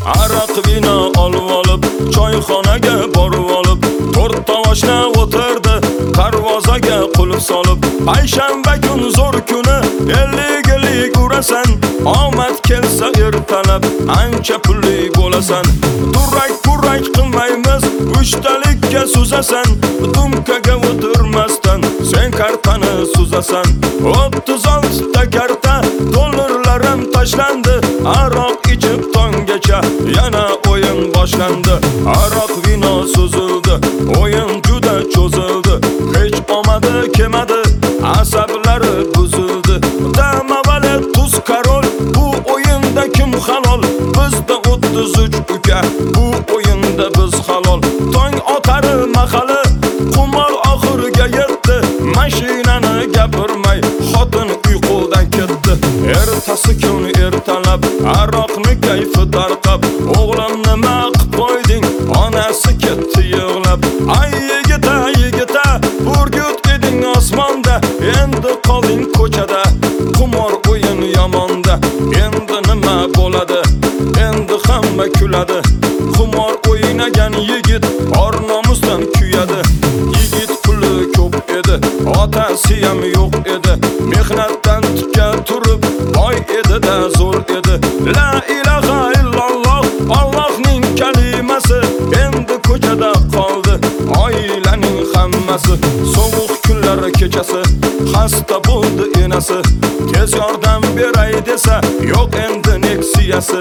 Aroq vino olib olib, choyxonaga borib olib, to'rt tovoshna o'tirdi, darvozaga qulf solib. Payshanba kun zo'r kuni, ellik urasan, omad kelsa ertalab, ancha pulli bo'lasan. Durrak qilmaymiz, uchtalikka suzasan, dumkaga o'tirmasdan sen kartani suzasan. 36 ta karta, dollarlarim tashlandi, aroq ichib tongacha yana o'yin boshlandi. Aroq vino suzildi, o'yin juda cho'zildi, hech omadi kelmadi, asablari buzildi. Damavali tuz karol, bu o'yinda kim halol? Bizda 33 uka, bu o'yinda biz halol. Tong otari mahali, qumor oxiriga yetdi, mashinani gapirmay xotin uyqudan ketdi. Ertasi kun ertalab aroqni kayfi tarqab, o'g'lim nima qilib qo'yding? Onasi ketdi yig'lab. Ay yigita, burgut eding osmonda, endi qolding ko'chada, qumor o'yin yomonda. Endi nima bo'ladi? Endi hamma kuladi. Qumor o'ynagan yigit or-nomusdan kuyadi. Yigit puli ko'p edi, otasi ham yo'q edi, mehnatdan tikka turib boy edi-da zo'r edi. La ilaha illalloh, Allohning kalimasi endi ko'chada qoldi, oilaning hammasi. Sovuq kunlar kechasi, xasta bo'ldi enasi, tez yordam beray desa, yo'q endi Nexiyasi.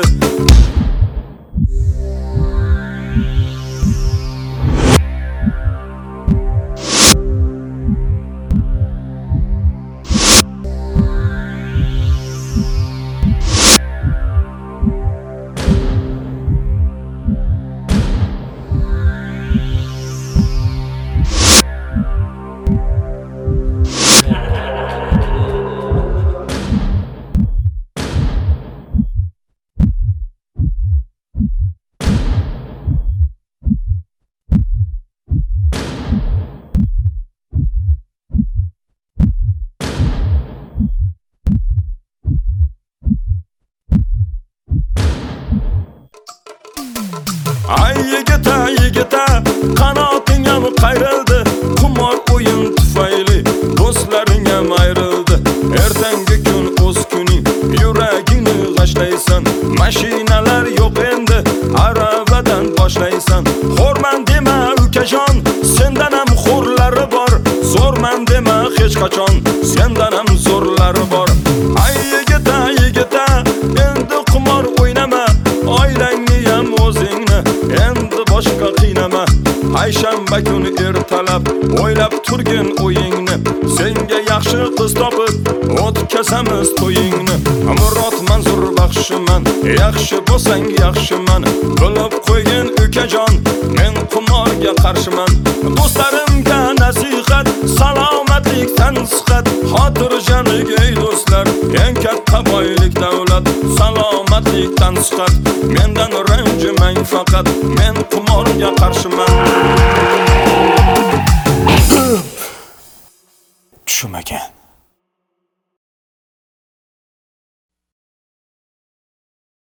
Ay yigita, qanoting ham qayrildi, qumor o'yin tufayli do'stlaring ham ayrildi. Ertangi kun o'z kuning, yuragingni g'ashlaysan, mashinalar yo'q endi, aravadan boshlaysan. Xo'rman dema ukajon, sendan ham xo'rlari bor, zo'rman dema hech qachon, sendan ham zo'rlari bor. Ay yigita, endi qumor o'ynama, oilangni ham o'zingni endi boshqa qiynama. Payshanba kuni ertalab o'ylab turgin o'yingni, senga yaxshi qiz topib o'tkazamiz to'yingni. Murod Manzur baxshiman, yaxshi bo'lsang yaxshiman, bilib qo'ygin ukajon, men qumorga qarshiman. Do'stlarimga nasihat, salomatlikdan sihat, xotirjamlik ey do'stlar, eng katta boylik davlat, salomatlikdan sihat. Mendan ranjimang faqat, men qumorga qarshiman. Tushum ekan.